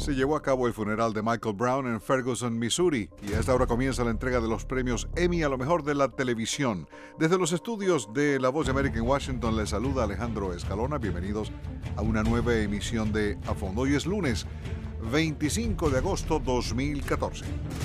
Se llevó a cabo el funeral de Michael Brown en Ferguson, Missouri, y a esta hora comienza la entrega de los premios Emmy a lo mejor de la televisión. Desde los estudios de La Voz de América en Washington les saluda Alejandro Escalona. Bienvenidos a una nueva emisión de A Fondo. Hoy es lunes 25 de agosto 2014.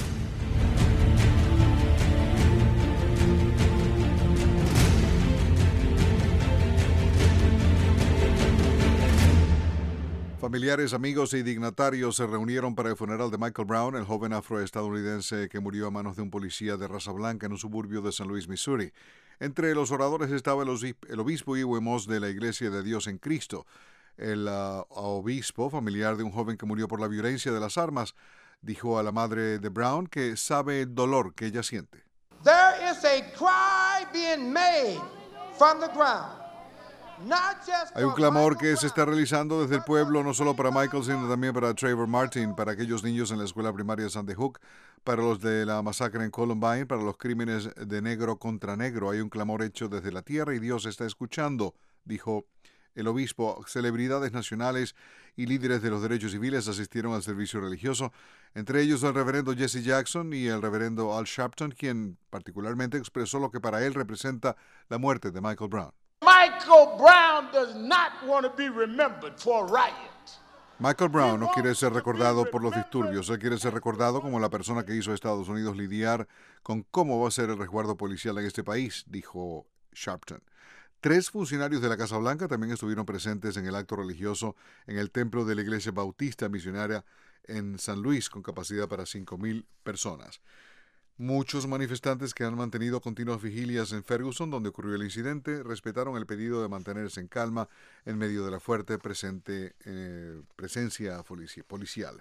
Familiares, amigos y dignatarios se reunieron para el funeral de Michael Brown, el joven afroestadounidense que murió a manos de un policía de raza blanca en un suburbio de San Luis, Missouri. Entre los oradores estaba el obispo Iwe Moss de la Iglesia de Dios en Cristo. El obispo, familiar de un joven que murió por la violencia de las armas, dijo a la madre de Brown que sabe el dolor que ella siente. There is a cry being made from the ground. Hay un clamor que se está realizando desde el pueblo, no solo para Michael, sino también para Trayvon Martin, para aquellos niños en la escuela primaria Sandy Hook, para los de la masacre en Columbine, para los crímenes de negro contra negro. Hay un clamor hecho desde la tierra y Dios está escuchando, dijo el obispo. Celebridades nacionales y líderes de los derechos civiles asistieron al servicio religioso, entre ellos el reverendo Jesse Jackson y el reverendo Al Sharpton, quien particularmente expresó lo que para él representa la muerte de Michael Brown. Michael Brown does not want to be remembered for riots. Michael Brown no quiere ser recordado por los disturbios, él quiere ser recordado como la persona que hizo a Estados Unidos lidiar con cómo va a ser el resguardo policial en este país, dijo Sharpton. 3 funcionarios de la Casa Blanca también estuvieron presentes en el acto religioso en el templo de la Iglesia Bautista Misionaria en San Luis, con capacidad para 5,000 personas. Muchos manifestantes que han mantenido continuas vigilias en Ferguson, donde ocurrió el incidente, respetaron el pedido de mantenerse en calma en medio de la fuerte presencia policial.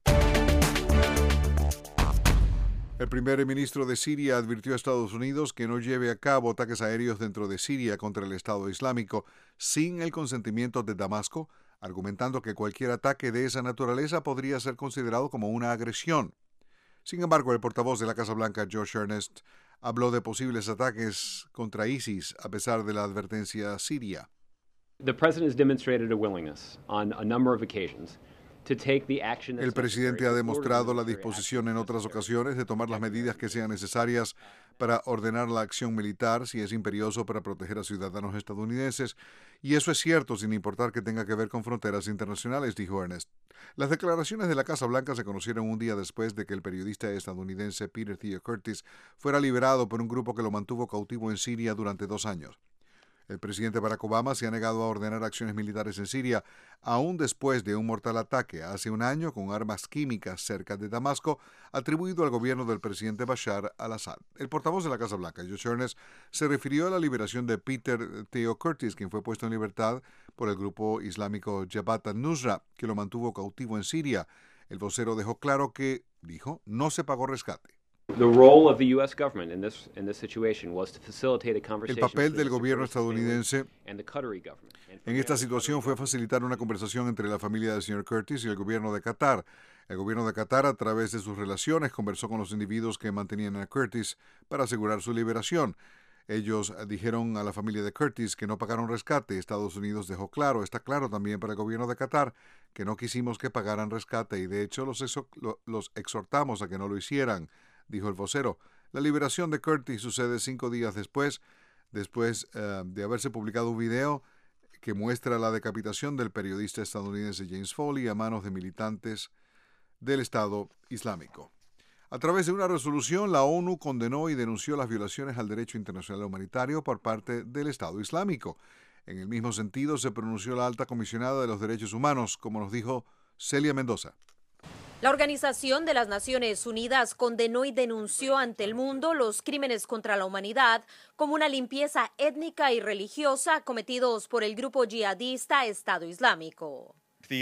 El primer ministro de Siria advirtió a Estados Unidos que no lleve a cabo ataques aéreos dentro de Siria contra el Estado Islámico sin el consentimiento de Damasco, argumentando que cualquier ataque de esa naturaleza podría ser considerado como una agresión. Sin embargo, el portavoz de la Casa Blanca, Josh Earnest, habló de posibles ataques contra ISIS a pesar de la advertencia siria. The president has demonstrated a willingness on a number of occasions to take the action. El presidente ha demostrado la disposición en otras ocasiones de tomar las medidas que sean necesarias para ordenar la acción militar si es imperioso para proteger a ciudadanos estadounidenses, y eso es cierto sin importar que tenga que ver con fronteras internacionales, dijo Ernest. Las declaraciones de la Casa Blanca se conocieron un día después de que el periodista estadounidense Peter Theo Curtis fuera liberado por un grupo que lo mantuvo cautivo en Siria durante 2 años. El presidente Barack Obama se ha negado a ordenar acciones militares en Siria, aún después de un mortal ataque hace un año con armas químicas cerca de Damasco, atribuido al gobierno del presidente Bashar al-Assad. El portavoz de la Casa Blanca, Josh Earnest, se refirió a la liberación de Peter Theo Curtis, quien fue puesto en libertad por el grupo islámico Jabhat al-Nusra, que lo mantuvo cautivo en Siria. El vocero dejó claro que, dijo, no se pagó rescate. The role of the U.S. government in this situation was to facilitate a conversation. El papel del gobierno estadounidense en esta situación fue facilitar una conversación entre la familia del señor Curtis y el gobierno de Qatar. El gobierno de Qatar, a través de sus relaciones, conversó con los individuos que mantenían a Curtis para asegurar su liberación. Ellos dijeron a la familia de Curtis que no pagaron rescate. Estados Unidos dejó claro, está claro también para el gobierno de Qatar, que no quisimos que pagaran rescate y de hecho los exhortamos a que no lo hicieran, dijo el vocero. La liberación de Curtis sucede 5 días después de haberse publicado un video que muestra la decapitación del periodista estadounidense James Foley a manos de militantes del Estado Islámico. A través de una resolución, la ONU condenó y denunció las violaciones al derecho internacional humanitario por parte del Estado Islámico. En el mismo sentido, se pronunció la alta comisionada de los derechos humanos, como nos dijo Celia Mendoza. La Organización de las Naciones Unidas condenó y denunció ante el mundo los crímenes contra la humanidad como una limpieza étnica y religiosa cometidos por el grupo yihadista Estado Islámico.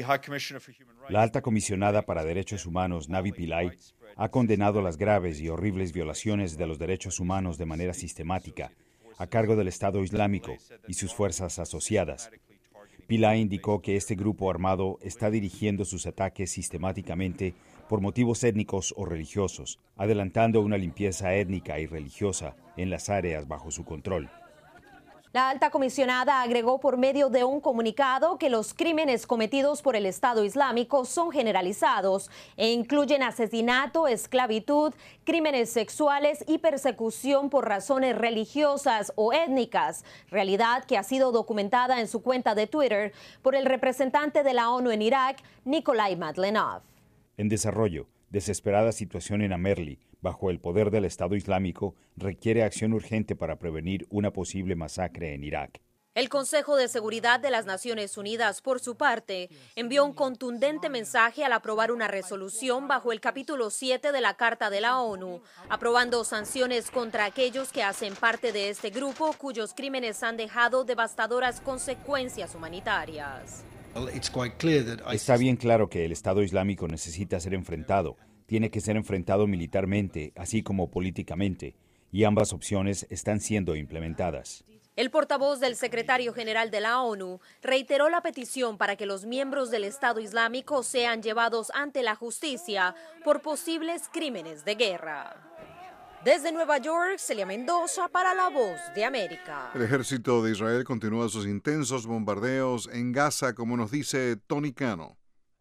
La alta comisionada para derechos humanos, Navi Pillay, ha condenado las graves y horribles violaciones de los derechos humanos de manera sistemática a cargo del Estado Islámico y sus fuerzas asociadas. Pillay indicó que este grupo armado está dirigiendo sus ataques sistemáticamente por motivos étnicos o religiosos, adelantando una limpieza étnica y religiosa en las áreas bajo su control. La alta comisionada agregó por medio de un comunicado que los crímenes cometidos por el Estado Islámico son generalizados e incluyen asesinato, esclavitud, crímenes sexuales y persecución por razones religiosas o étnicas, realidad que ha sido documentada en su cuenta de Twitter por el representante de la ONU en Irak, Nikolai Madlenov. En desarrollo, desesperada situación en Amerli, bajo el poder del Estado Islámico, requiere acción urgente para prevenir una posible masacre en Irak. El Consejo de Seguridad de las Naciones Unidas, por su parte, envió un contundente mensaje al aprobar una resolución bajo el capítulo 7 de la Carta de la ONU, aprobando sanciones contra aquellos que hacen parte de este grupo cuyos crímenes han dejado devastadoras consecuencias humanitarias. Está bien claro que el Estado Islámico necesita ser enfrentado. Tiene que ser enfrentado militarmente, así como políticamente, y ambas opciones están siendo implementadas. El portavoz del secretario general de la ONU reiteró la petición para que los miembros del Estado Islámico sean llevados ante la justicia por posibles crímenes de guerra. Desde Nueva York, Celia Mendoza para La Voz de América. El ejército de Israel continúa sus intensos bombardeos en Gaza, como nos dice Tony Cano.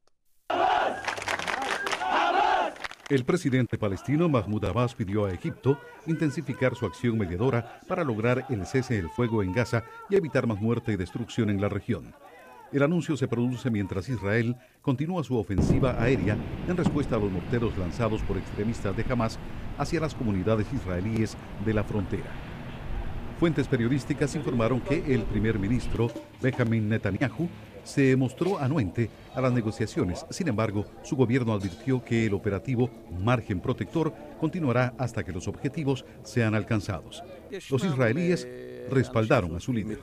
El presidente palestino Mahmoud Abbas pidió a Egipto intensificar su acción mediadora para lograr el cese del fuego en Gaza y evitar más muerte y destrucción en la región. El anuncio se produce mientras Israel continúa su ofensiva aérea en respuesta a los morteros lanzados por extremistas de Hamas hacia las comunidades israelíes de la frontera. Fuentes periodísticas informaron que el primer ministro Benjamin Netanyahu se mostró anuente a las negociaciones. Sin embargo, su gobierno advirtió que el operativo Margen Protector continuará hasta que los objetivos sean alcanzados. Los israelíes respaldaron a su líder.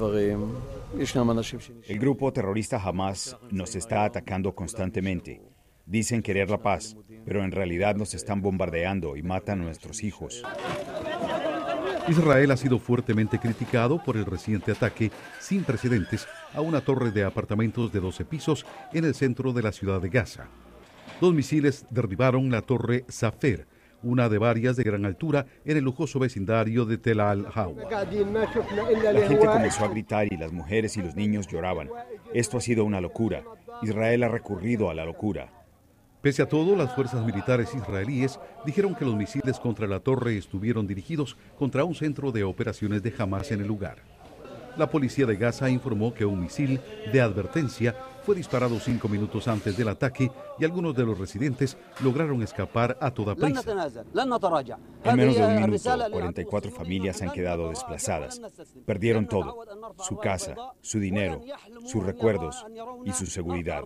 El grupo terrorista Hamas nos está atacando constantemente. Dicen querer la paz, pero en realidad nos están bombardeando y matan a nuestros hijos. Israel ha sido fuertemente criticado por el reciente ataque sin precedentes a una torre de apartamentos de 12 pisos en el centro de la ciudad de Gaza. 2 misiles derribaron la torre Safer, una de varias de gran altura en el lujoso vecindario de Tel Al-Hawa. La gente comenzó a gritar y las mujeres y los niños lloraban. Esto ha sido una locura. Israel ha recurrido a la locura. Pese a todo, las fuerzas militares israelíes dijeron que los misiles contra la torre estuvieron dirigidos contra un centro de operaciones de Hamas en el lugar. La policía de Gaza informó que un misil de advertencia fue disparado 5 minutos antes del ataque y algunos de los residentes lograron escapar a toda prisa. En menos de un minuto, 44 familias han quedado desplazadas. Perdieron todo: su casa, su dinero, sus recuerdos y su seguridad.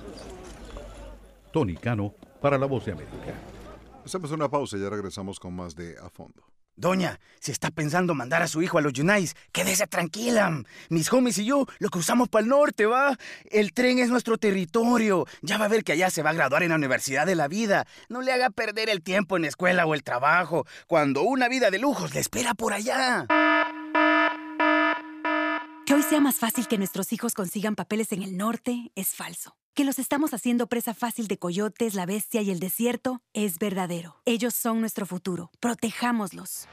Tony Cano para La Voz de América. Hacemos una pausa y ya regresamos con más de A Fondo. Doña, si está pensando mandar a su hijo a los Yunais, quédese tranquila. Mis homies y yo lo cruzamos para el norte, ¿va? El tren es nuestro territorio. Ya va a ver que allá se va a graduar en la Universidad de la Vida. No le haga perder el tiempo en la escuela o el trabajo, cuando una vida de lujos le espera por allá. Que hoy sea más fácil que nuestros hijos consigan papeles en el norte es falso. Que los estamos haciendo presa fácil de coyotes, la bestia y el desierto es verdadero. Ellos son nuestro futuro. Protejámoslos.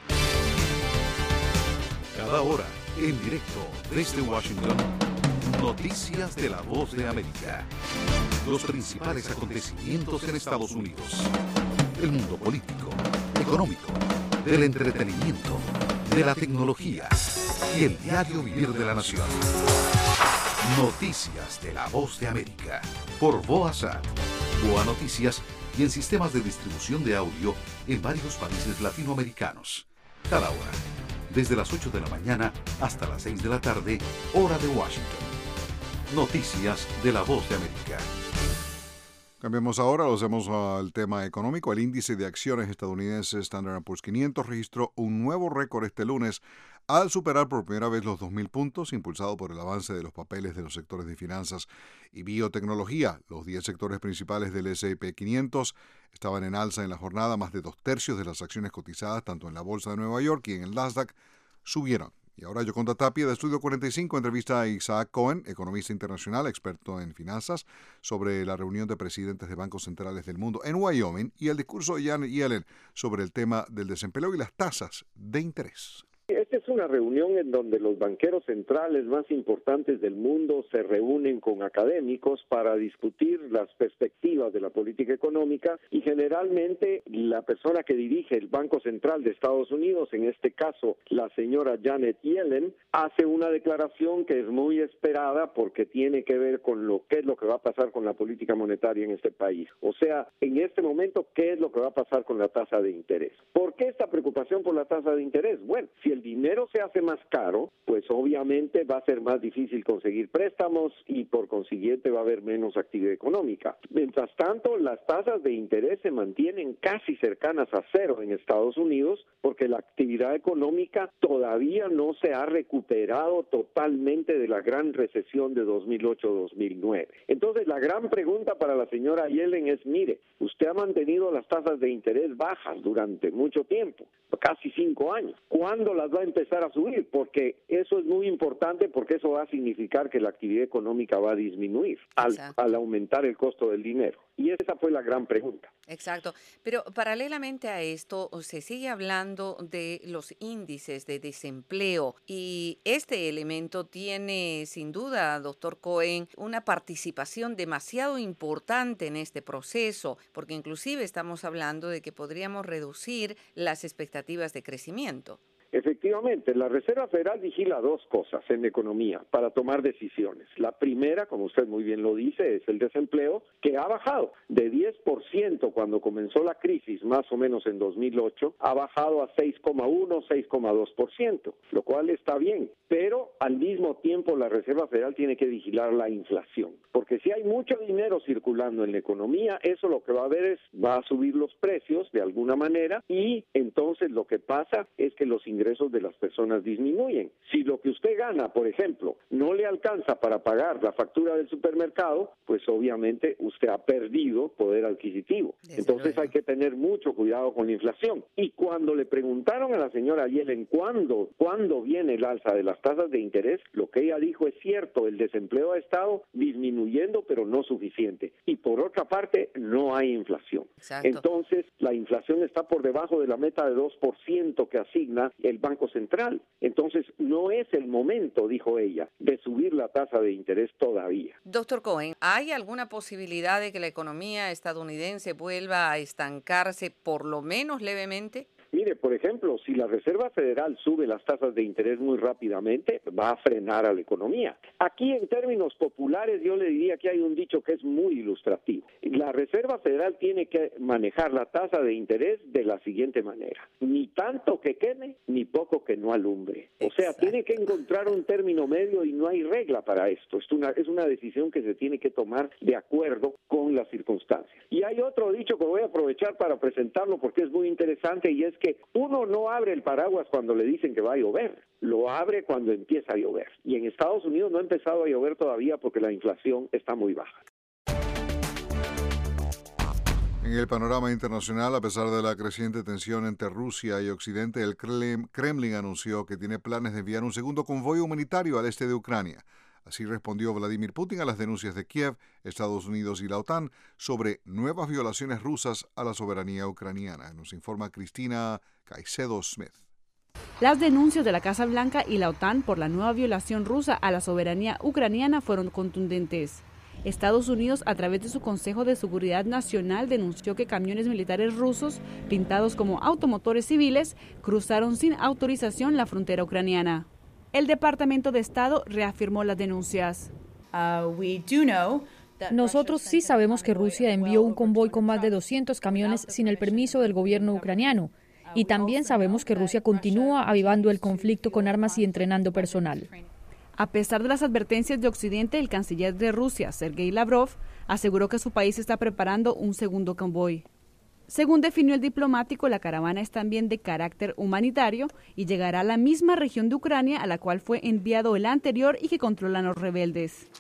Cada hora, en directo desde Washington, noticias de La Voz de América. Los principales acontecimientos en Estados Unidos. El mundo político, económico, del entretenimiento, de la tecnología y el diario vivir de la nación. Noticias de La Voz de América, por VOA-SAT, VOA Noticias y en sistemas de distribución de audio en varios países latinoamericanos. Cada hora, desde las 8 de la mañana hasta las 6 de la tarde, hora de Washington. Noticias de La Voz de América. Cambiamos ahora, lo hacemos al tema económico. El índice de acciones estadounidense Standard & Poor's 500 registró un nuevo récord este lunes al superar por primera vez los 2.000 puntos, impulsado por el avance de los papeles de los sectores de finanzas y biotecnología. Los 10 sectores principales del S&P 500 estaban en alza en la jornada. Más de 2/3 de las acciones cotizadas, tanto en la Bolsa de Nueva York y en el Nasdaq, subieron. Y ahora Yoconda Tapia, de Estudio 45, entrevista a Isaac Cohen, economista internacional, experto en finanzas, sobre la reunión de presidentes de bancos centrales del mundo en Wyoming y el discurso de Janet Yellen sobre el tema del desempleo y las tasas de interés. Esta es una reunión en donde los banqueros centrales más importantes del mundo se reúnen con académicos para discutir las perspectivas de la política económica y generalmente la persona que dirige el Banco Central de Estados Unidos, en este caso la señora Janet Yellen, hace una declaración que es muy esperada porque tiene que ver con qué es lo que va a pasar con la política monetaria en este país. O sea, en este momento, ¿qué es lo que va a pasar con la tasa de interés? ¿Por qué esta preocupación por la tasa de interés? Bueno, si el dinero se hace más caro, pues obviamente va a ser más difícil conseguir préstamos y por consiguiente va a haber menos actividad económica. Mientras tanto, las tasas de interés se mantienen casi cercanas a cero en Estados Unidos porque la actividad económica todavía no se ha recuperado totalmente de la gran recesión de 2008-2009. Entonces, la gran pregunta para la señora Yellen es, mire, usted ha mantenido las tasas de interés bajas durante mucho tiempo, casi 5 años. ¿Cuándo las va a empezar a subir? Porque eso es muy importante porque eso va a significar que la actividad económica va a disminuir al aumentar el costo del dinero. Y esa fue la gran pregunta. Exacto. Pero paralelamente a esto, se sigue hablando de los índices de desempleo y este elemento tiene, sin duda, doctor Cohen, una participación demasiado importante en este proceso, porque inclusive estamos hablando de que podríamos reducir las expectativas de crecimiento. Efectivamente, la Reserva Federal vigila dos cosas en economía para tomar decisiones. La primera, como usted muy bien lo dice, es el desempleo, que ha bajado de 10% cuando comenzó la crisis, más o menos en 2008, ha bajado a 6,1, 6,2%, lo cual está bien. Pero al mismo tiempo la Reserva Federal tiene que vigilar la inflación, porque si hay mucho dinero circulando en la economía, eso lo que va a haber es, va a subir los precios de alguna manera y entonces lo que pasa es que los ingresos de las personas disminuyen. Si lo que usted gana, por ejemplo, no le alcanza para pagar la factura del supermercado, pues obviamente usted ha perdido poder adquisitivo. Entonces hay que tener mucho cuidado con la inflación. Y cuando le preguntaron a la señora Yellen cuándo viene el alza de las tasas de interés, lo que ella dijo es cierto, el desempleo ha estado disminuyendo, pero no suficiente. Y por otra parte, no hay inflación. Exacto. Entonces, la inflación está por debajo de la meta de 2% que asigna el Banco Central. Entonces, no es el momento, dijo ella, de subir la tasa de interés todavía. Doctor Cohen, ¿hay alguna posibilidad de que la economía estadounidense vuelva a estancarse por lo menos levemente? Mire, por ejemplo, si la Reserva Federal sube las tasas de interés muy rápidamente, va a frenar a la economía. Aquí, en términos populares, yo le diría que hay un dicho que es muy ilustrativo. La Reserva Federal tiene que manejar la tasa de interés de la siguiente manera: ni tanto que queme, ni poco que no alumbre. O sea, tiene que encontrar un término medio y no hay regla para esto. Es una decisión que se tiene que tomar de acuerdo con las circunstancias. Y hay otro dicho que voy a aprovechar para presentarlo porque es muy interesante y es que uno no abre el paraguas cuando le dicen que va a llover, lo abre cuando empieza a llover. Y en Estados Unidos no ha empezado a llover todavía porque la inflación está muy baja. En el panorama internacional, a pesar de la creciente tensión entre Rusia y Occidente, el Kremlin anunció que tiene planes de enviar un segundo convoy humanitario al este de Ucrania. Así respondió Vladimir Putin a las denuncias de Kiev, Estados Unidos y la OTAN sobre nuevas violaciones rusas a la soberanía ucraniana. Nos informa Cristina Caicedo Smith. Las denuncias de la Casa Blanca y la OTAN por la nueva violación rusa a la soberanía ucraniana fueron contundentes. Estados Unidos, a través de su Consejo de Seguridad Nacional, denunció que camiones militares rusos, pintados como automotores civiles, cruzaron sin autorización la frontera ucraniana. El Departamento de Estado reafirmó las denuncias. Nosotros sí sabemos que Rusia envió un convoy con más de 200 camiones sin el permiso del gobierno ucraniano. Y también sabemos que Rusia continúa avivando el conflicto con armas y entrenando personal. A pesar de las advertencias de Occidente, el canciller de Rusia, Sergei Lavrov, aseguró que su país está preparando un segundo convoy. Según definió el diplomático, la caravana es también de carácter humanitario y llegará a la misma región de Ucrania a la cual fue enviado el anterior y que controlan los rebeldes.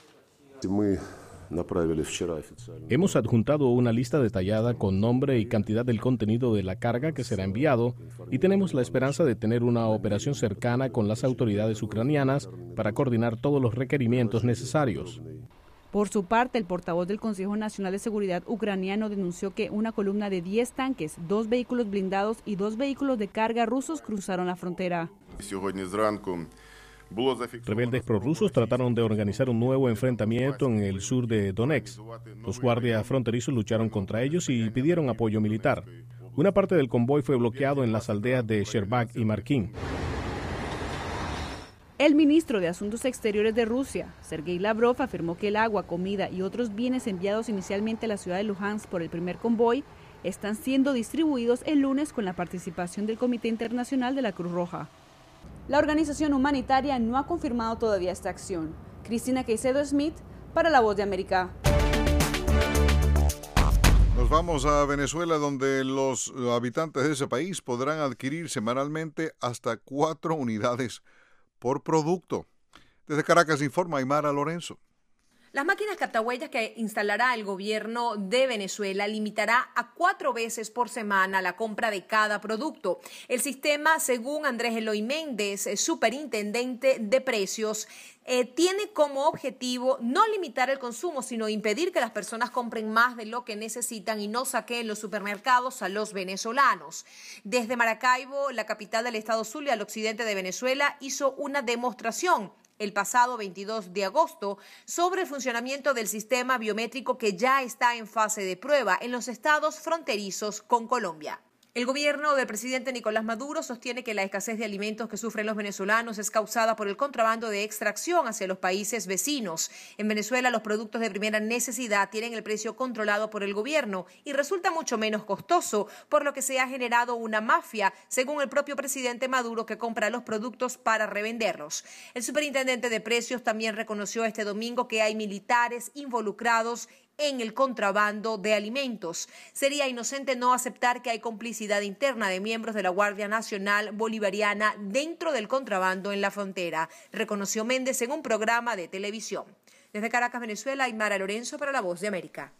Hemos adjuntado una lista detallada con nombre y cantidad del contenido de la carga que será enviado y tenemos la esperanza de tener una operación cercana con las autoridades ucranianas para coordinar todos los requerimientos necesarios. Por su parte, el portavoz del Consejo Nacional de Seguridad ucraniano denunció que una columna de 10 tanques, 2 vehículos blindados y 2 vehículos de carga rusos cruzaron la frontera. Rebeldes prorrusos trataron de organizar un nuevo enfrentamiento en el sur de Donetsk. Los guardias fronterizos lucharon contra ellos y pidieron apoyo militar. Una parte del convoy fue bloqueado en las aldeas de Sherbak y Markin. El ministro de Asuntos Exteriores de Rusia, Sergei Lavrov, afirmó que el agua, comida y otros bienes enviados inicialmente a la ciudad de Luhansk por el primer convoy están siendo distribuidos el lunes con la participación del Comité Internacional de la Cruz Roja. La organización humanitaria no ha confirmado todavía esta acción. Cristina Caicedo Smith, para La Voz de América. Nos vamos a Venezuela, donde los habitantes de ese país podrán adquirir semanalmente hasta 4 unidades por producto. Desde Caracas informa Aymara Lorenzo. Las máquinas captahuellas que instalará el gobierno de Venezuela limitará a 4 veces por semana la compra de cada producto. El sistema, según Andrés Eloy Méndez, superintendente de precios, tiene como objetivo no limitar el consumo, sino impedir que las personas compren más de lo que necesitan y no saqueen los supermercados a los venezolanos. Desde Maracaibo, la capital del estado Zulia, al occidente de Venezuela, hizo una demostración el pasado 22 de agosto sobre el funcionamiento del sistema biométrico que ya está en fase de prueba en los estados fronterizos con Colombia. El gobierno del presidente Nicolás Maduro sostiene que la escasez de alimentos que sufren los venezolanos es causada por el contrabando de extracción hacia los países vecinos. En Venezuela, los productos de primera necesidad tienen el precio controlado por el gobierno y resulta mucho menos costoso, por lo que se ha generado una mafia, según el propio presidente Maduro, que compra los productos para revenderlos. El superintendente de precios también reconoció este domingo que hay militares involucrados en el contrabando de alimentos. Sería inocente no aceptar que hay complicidad interna de miembros de la Guardia Nacional Bolivariana dentro del contrabando en la frontera, reconoció Méndez en un programa de televisión. Desde Caracas, Venezuela, Aymara Lorenzo para La Voz de América.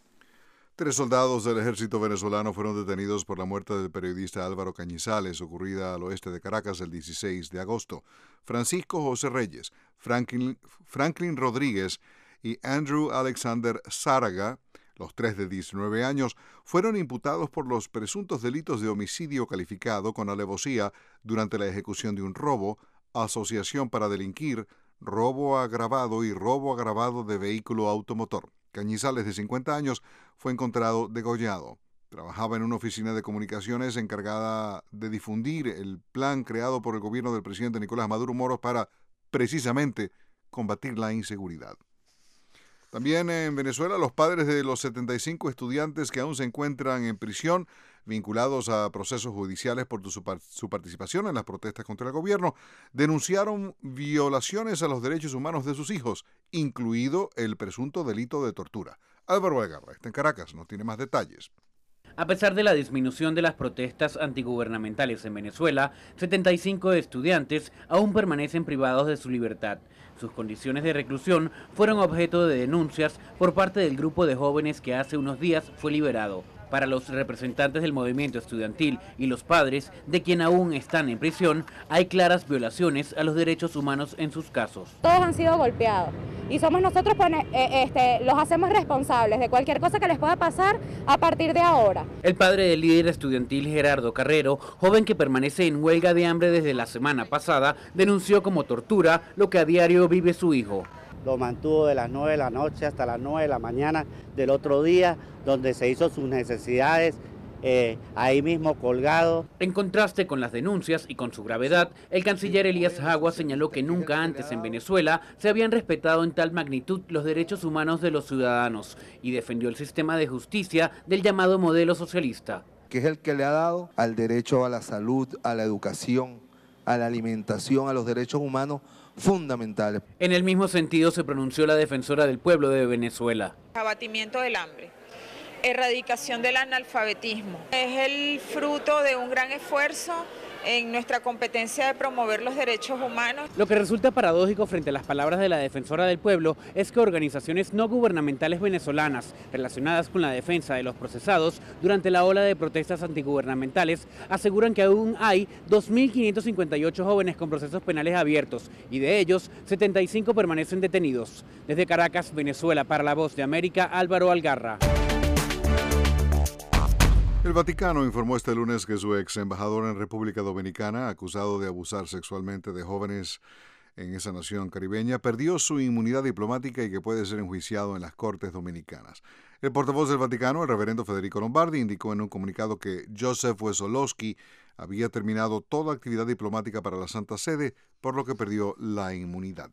3 soldados del ejército venezolano fueron detenidos por la muerte del periodista Álvaro Cañizales, ocurrida al oeste de Caracas el 16 de agosto. Francisco José Reyes, Franklin Rodríguez y Andrew Alexander Zárraga, los 3 de 19 años, fueron imputados por los presuntos delitos de homicidio calificado con alevosía durante la ejecución de un robo, asociación para delinquir, robo agravado y robo agravado de vehículo automotor. Cañizales, de 50 años, fue encontrado degollado. Trabajaba en una oficina de comunicaciones encargada de difundir el plan creado por el gobierno del presidente Nicolás Maduro Moros para, precisamente, combatir la inseguridad. También en Venezuela, los padres de los 75 estudiantes que aún se encuentran en prisión, vinculados a procesos judiciales por su participación en las protestas contra el gobierno, denunciaron violaciones a los derechos humanos de sus hijos, incluido el presunto delito de tortura. Álvaro Algarra está en Caracas, nos tiene más detalles. A pesar de la disminución de las protestas antigubernamentales en Venezuela, 75 estudiantes aún permanecen privados de su libertad. Sus condiciones de reclusión fueron objeto de denuncias por parte del grupo de jóvenes que hace unos días fue liberado. Para los representantes del movimiento estudiantil y los padres de quien aún están en prisión, hay claras violaciones a los derechos humanos en sus casos. Todos han sido golpeados y somos nosotros los hacemos responsables de cualquier cosa que les pueda pasar a partir de ahora. El padre del líder estudiantil Gerardo Carrero, joven que permanece en huelga de hambre desde la semana pasada, denunció como tortura lo que a diario vive su hijo. Lo mantuvo de las 9 de la noche hasta las 9 de la mañana del otro día, donde se hizo sus necesidades, ahí mismo colgado. En contraste con las denuncias y con su gravedad, el canciller Elías Jagua señaló que nunca antes en Venezuela se habían respetado en tal magnitud los derechos humanos de los ciudadanos y defendió el sistema de justicia del llamado modelo socialista. Que es el que le ha dado al derecho a la salud, a la educación, a la alimentación, a los derechos humanos fundamentales. En el mismo sentido se pronunció la defensora del pueblo de Venezuela. Abatimiento del hambre, erradicación del analfabetismo. Es el fruto de un gran esfuerzo en nuestra competencia de promover los derechos humanos. Lo que resulta paradójico frente a las palabras de la defensora del pueblo es que organizaciones no gubernamentales venezolanas relacionadas con la defensa de los procesados durante la ola de protestas antigubernamentales aseguran que aún hay 2.558 jóvenes con procesos penales abiertos y de ellos 75 permanecen detenidos. Desde Caracas, Venezuela, para La Voz de América, Álvaro Algarra. El Vaticano informó este lunes que su ex embajador en República Dominicana, acusado de abusar sexualmente de jóvenes en esa nación caribeña, perdió su inmunidad diplomática y que puede ser enjuiciado en las Cortes Dominicanas. El portavoz del Vaticano, el reverendo Federico Lombardi, indicó en un comunicado que Joseph Wesolowski había terminado toda actividad diplomática para la Santa Sede, por lo que perdió la inmunidad.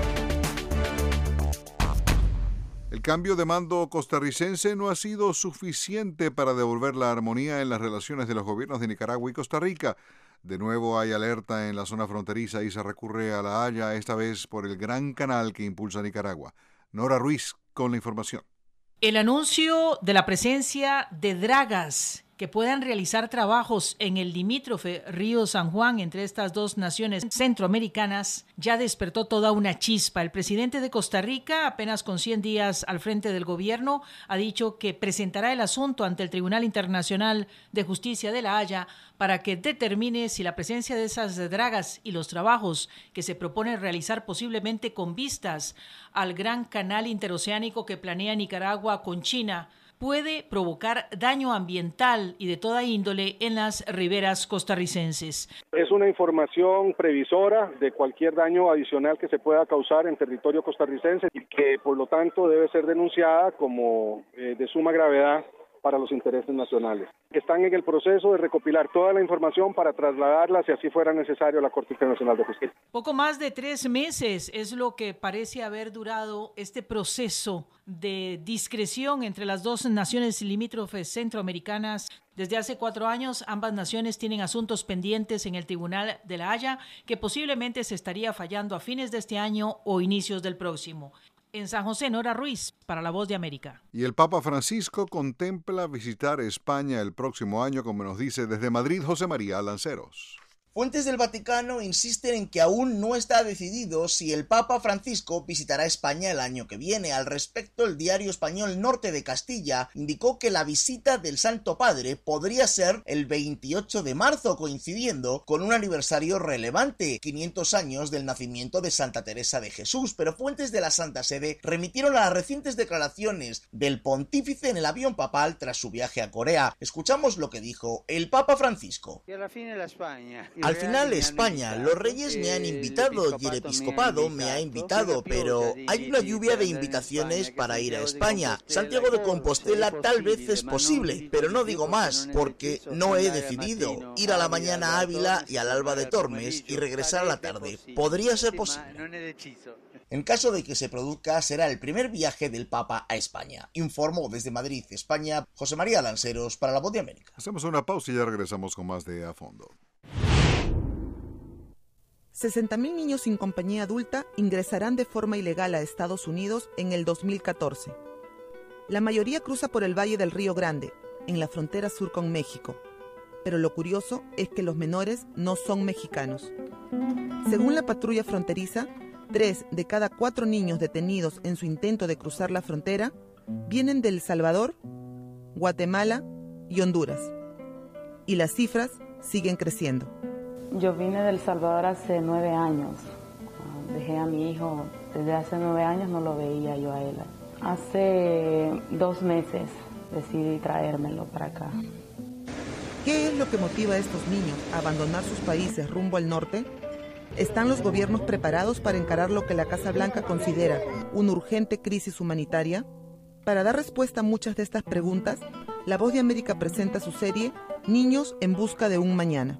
El cambio de mando costarricense no ha sido suficiente para devolver la armonía en las relaciones de los gobiernos de Nicaragua y Costa Rica. De nuevo hay alerta en la zona fronteriza y se recurre a La Haya, esta vez por el gran canal que impulsa Nicaragua. Nora Ruiz con la información. El anuncio de la presencia de dragas que puedan realizar trabajos en el limítrofe Río San Juan entre estas dos naciones centroamericanas ya despertó toda una chispa. El presidente de Costa Rica, apenas con 100 días al frente del gobierno, ha dicho que presentará el asunto ante el Tribunal Internacional de Justicia de La Haya para que determine si la presencia de esas dragas y los trabajos que se propone realizar posiblemente con vistas al gran canal interoceánico que planea Nicaragua con China puede provocar daño ambiental y de toda índole en las riberas costarricenses. Es una información previsora de cualquier daño adicional que se pueda causar en territorio costarricense y que por lo tanto debe ser denunciada como de suma gravedad para los intereses nacionales. Están en el proceso de recopilar toda la información para trasladarla, si así fuera necesario, a la Corte Internacional de Justicia. Poco más de 3 meses es lo que parece haber durado este proceso de discreción entre las dos naciones limítrofes centroamericanas. Desde hace 4 años, ambas naciones tienen asuntos pendientes en el Tribunal de La Haya que posiblemente se estaría fallando a fines de este año o inicios del próximo. En San José, Nora Ruiz, para La Voz de América. Y el Papa Francisco contempla visitar España el próximo año, como nos dice desde Madrid José María Lanceros. Fuentes del Vaticano insisten en que aún no está decidido si el Papa Francisco visitará España el año que viene. Al respecto, el diario español Norte de Castilla indicó que la visita del Santo Padre podría ser el 28 de marzo, coincidiendo con un aniversario relevante, 500 años del nacimiento de Santa Teresa de Jesús, pero fuentes de la Santa Sede remitieron a las recientes declaraciones del pontífice en el avión papal tras su viaje a Corea. Escuchamos lo que dijo el Papa Francisco. Al final España, los reyes me han invitado y el episcopado me ha invitado, pero hay una lluvia de invitaciones para ir a España. Santiago de Compostela tal vez es posible, pero no digo más, porque no he decidido. Ir a la mañana a Ávila y al alba de Tormes y regresar a la tarde. Podría ser posible. En caso de que se produzca, será el primer viaje del Papa a España. Informó desde Madrid, España, José María Lanceros para La Voz de América. Hacemos una pausa y ya regresamos con más de A Fondo. 60.000 niños sin compañía adulta ingresarán de forma ilegal a Estados Unidos en el 2014. La mayoría cruza por el Valle del Río Grande, en la frontera sur con México. Pero lo curioso es que los menores no son mexicanos. Según la patrulla fronteriza, 3 de cada 4 niños detenidos en su intento de cruzar la frontera vienen de El Salvador, Guatemala y Honduras. Y las cifras siguen creciendo. Yo vine de El Salvador hace 9 años. Dejé a mi hijo desde hace 9 años, no lo veía yo a él. Hace 2 meses decidí traérmelo para acá. ¿Qué es lo que motiva a estos niños a abandonar sus países rumbo al norte? ¿Están los gobiernos preparados para encarar lo que la Casa Blanca considera una urgente crisis humanitaria? Para dar respuesta a muchas de estas preguntas, La Voz de América presenta su serie Niños en busca de un mañana.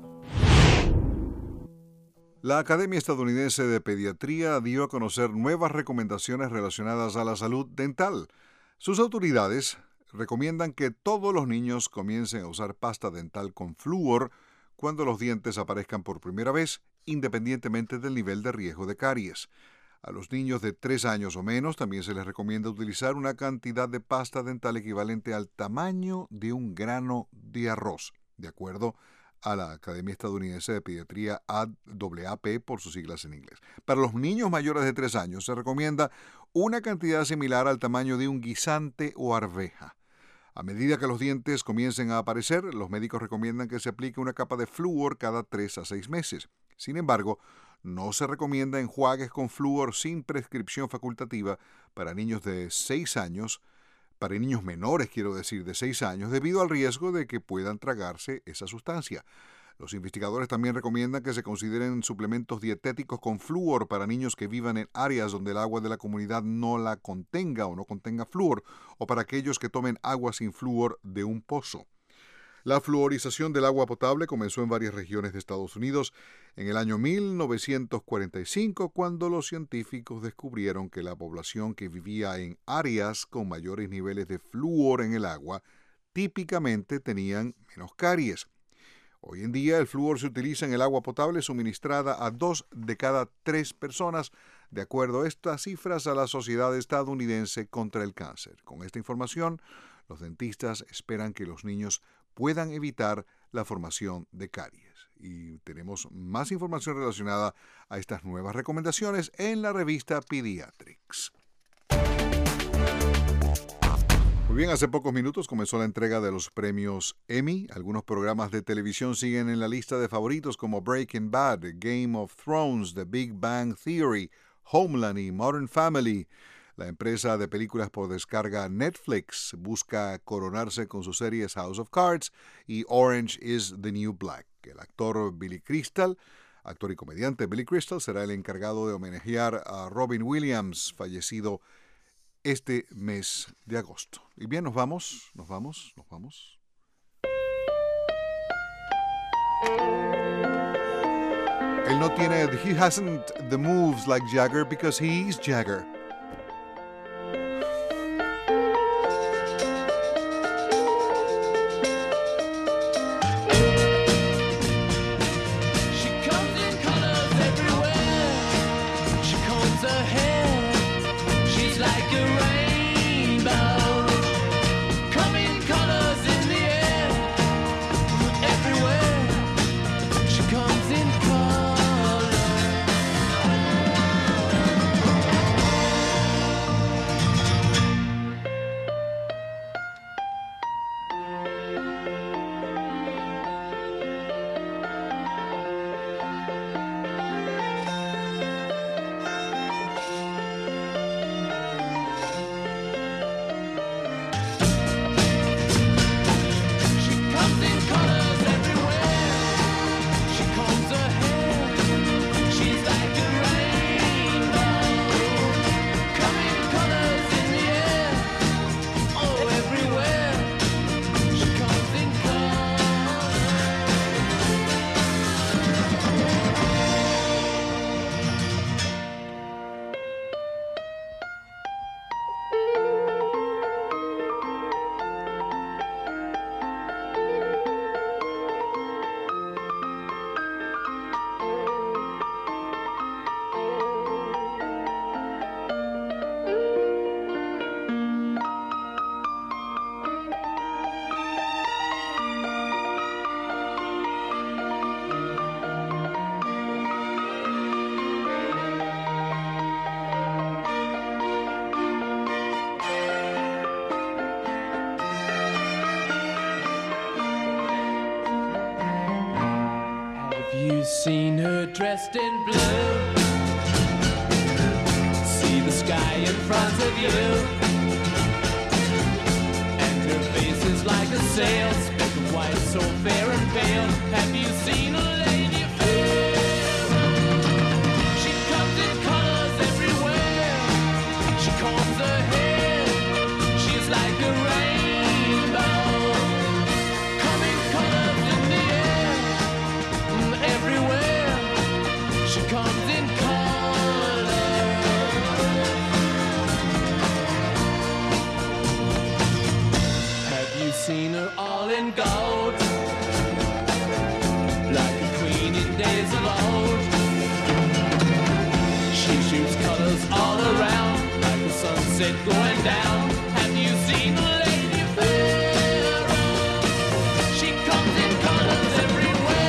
La Academia Estadounidense de Pediatría dio a conocer nuevas recomendaciones relacionadas a la salud dental. Sus autoridades recomiendan que todos los niños comiencen a usar pasta dental con flúor cuando los dientes aparezcan por primera vez, independientemente del nivel de riesgo de caries. A los niños de 3 años o menos también se les recomienda utilizar una cantidad de pasta dental equivalente al tamaño de un grano de arroz, de acuerdo a la Academia Estadounidense de Pediatría, AAP por sus siglas en inglés. Para los niños mayores de 3 años se recomienda una cantidad similar al tamaño de un guisante o arveja. A medida que los dientes comiencen a aparecer, los médicos recomiendan que se aplique una capa de flúor cada 3 a 6 meses. Sin embargo, no se recomienda enjuagues con flúor sin prescripción facultativa para niños de 6 años, para niños menores, de 6 años, debido al riesgo de que puedan tragarse esa sustancia. Los investigadores también recomiendan que se consideren suplementos dietéticos con flúor para niños que vivan en áreas donde el agua de la comunidad no la contenga o no contenga flúor, o para aquellos que tomen agua sin flúor de un pozo. La fluorización del agua potable comenzó en varias regiones de Estados Unidos en el año 1945, cuando los científicos descubrieron que la población que vivía en áreas con mayores niveles de flúor en el agua típicamente tenían menos caries. Hoy en día el flúor se utiliza en el agua potable suministrada a 2 de cada 3 personas, de acuerdo a estas cifras a la Sociedad Estadounidense contra el Cáncer. Con esta información, los dentistas esperan que los niños puedan evitar la formación de caries. Y tenemos más información relacionada a estas nuevas recomendaciones en la revista Pediatrics. Muy bien, hace pocos minutos comenzó la entrega de los premios Emmy. Algunos programas de televisión siguen en la lista de favoritos como Breaking Bad, Game of Thrones, The Big Bang Theory, Homeland y Modern Family. La empresa de películas por descarga Netflix busca coronarse con sus series House of Cards y Orange is the New Black. El actor y comediante Billy Crystal, será el encargado de homenajear a Robin Williams, fallecido este mes de agosto. Y bien, nos vamos. Él no tiene, he hasn't the moves like Jagger because he's Jagger. Seen her dressed in blue. See the sky in front of you, and her face is like a sail, speck white, so fair and pale. Have you seen a lady fair? She comes in colors everywhere. She combs her hair. She's like a rainbow. Coming colors in the air. Everywhere she comes in color. Have you seen her all in gold, like a queen in days of old? She shoots colors all around, like the sunset going down. Have you seen a lady fair? She comes in colors everywhere.